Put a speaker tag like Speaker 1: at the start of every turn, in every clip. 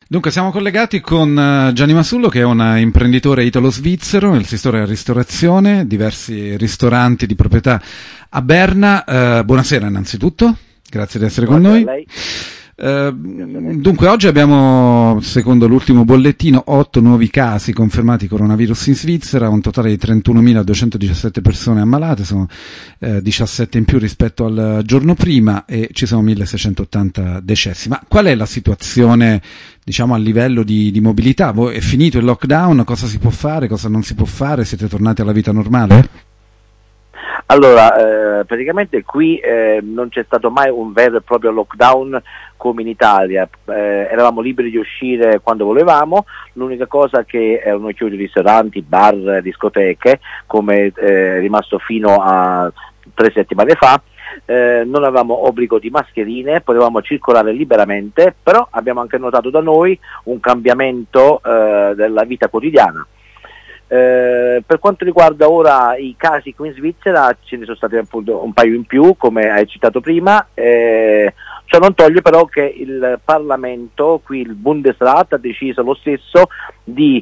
Speaker 1: Dunque siamo collegati con Gianni Masullo, che è un imprenditore italo-svizzero nel settore della ristorazione, diversi ristoranti di proprietà a Berna. Buonasera innanzitutto, grazie di essere con noi. Dunque oggi abbiamo, secondo l'ultimo bollettino, 8 nuovi casi confermati coronavirus in Svizzera, un totale di 31.217 persone ammalate, sono 17 in più rispetto al giorno prima e ci sono 1.680 decessi. Ma qual è la situazione, diciamo, a livello di mobilità? È finito il lockdown? Cosa si può fare, cosa non si può fare? Siete tornati alla vita normale?
Speaker 2: Allora, praticamente qui non c'è stato mai un vero e proprio lockdown come in Italia, eravamo liberi di uscire quando volevamo, l'unica cosa che erano chiusi ristoranti, bar, discoteche, come è rimasto fino a 3 settimane fa. Non avevamo obbligo di mascherine, potevamo circolare liberamente, però abbiamo anche notato da noi un cambiamento della vita quotidiana. Per quanto riguarda ora i casi qui in Svizzera, ce ne sono stati appunto un paio in più, come hai citato prima, ciò non toglie però che il Parlamento, qui il Bundesrat, ha deciso lo stesso di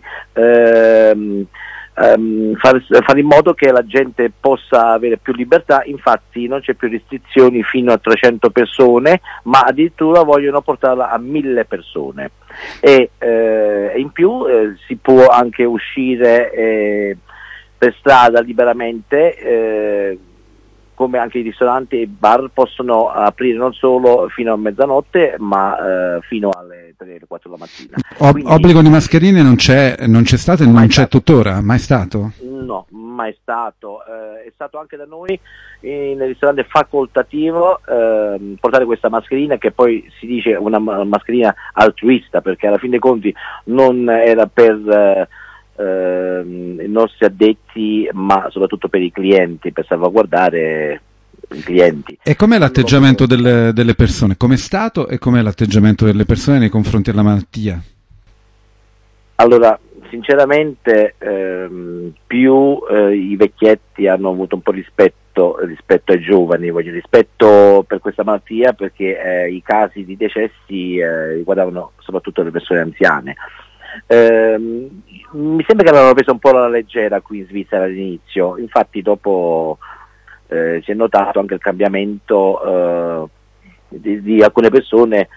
Speaker 2: fare in modo che la gente possa avere più libertà. Infatti non c'è più restrizioni fino a 300 persone, ma addirittura vogliono portarla a 1000 persone. E in più si può anche uscire per strada liberamente, come anche i ristoranti e i bar possono aprire non solo fino a mezzanotte, ma fino alle 3-4 della mattina. Quindi,
Speaker 1: obbligo di mascherine non c'è stato e non c'è tuttora? Mai stato?
Speaker 2: No, mai stato. È stato anche da noi nel ristorante facoltativo portare questa mascherina, che poi si dice una mascherina altruista, perché alla fin dei conti non era per i nostri addetti, ma soprattutto per i clienti, per salvaguardare i clienti.
Speaker 1: E com'è l'atteggiamento delle persone? Com'è stato e com'è l'atteggiamento delle persone nei confronti della malattia?
Speaker 2: Allora, sinceramente più i vecchietti hanno avuto un po' rispetto ai giovani, rispetto per questa malattia, perché i casi di decessi riguardavano soprattutto le persone anziane. Mi sembra che l'avevano presa un po' alla leggera qui in Svizzera all'inizio, infatti dopo si è notato anche il cambiamento di alcune persone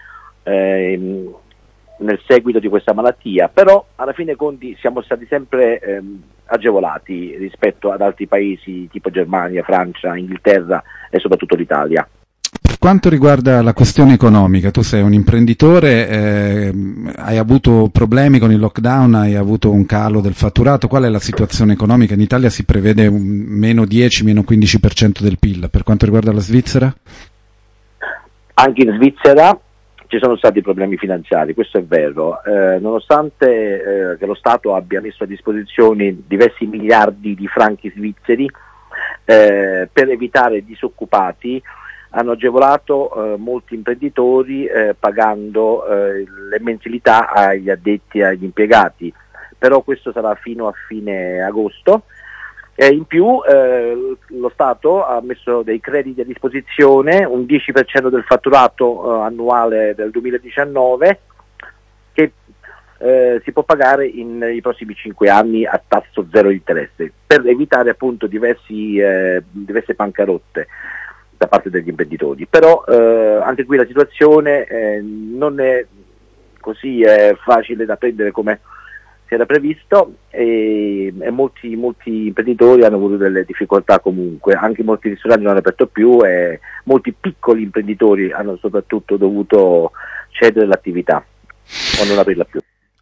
Speaker 2: nel seguito di questa malattia, però alla fine conti siamo stati sempre agevolati rispetto ad altri paesi tipo Germania, Francia, Inghilterra e soprattutto l'Italia.
Speaker 1: Per quanto riguarda la questione economica, tu sei un imprenditore, hai avuto problemi con il lockdown, hai avuto un calo del fatturato. Qual è la situazione economica? In Italia si prevede un meno 10, meno 15% del PIL. Per quanto riguarda la Svizzera?
Speaker 2: Anche in Svizzera ci sono stati problemi finanziari, questo è vero, nonostante che lo Stato abbia messo a disposizione diversi miliardi di franchi svizzeri per evitare disoccupati, hanno agevolato molti imprenditori pagando le mensilità agli addetti e agli impiegati, però questo sarà fino a fine agosto. In più lo Stato ha messo dei crediti a disposizione, un 10% del fatturato annuale del 2019 che si può pagare nei prossimi 5 anni a tasso zero di interesse, per evitare appunto diverse bancarotte da parte degli imprenditori. Però anche qui la situazione non è così facile da prendere come si era previsto, e molti imprenditori hanno avuto delle difficoltà comunque, anche molti ristoranti non hanno aperto più e molti piccoli imprenditori hanno soprattutto dovuto cedere l'attività o non aprirla più.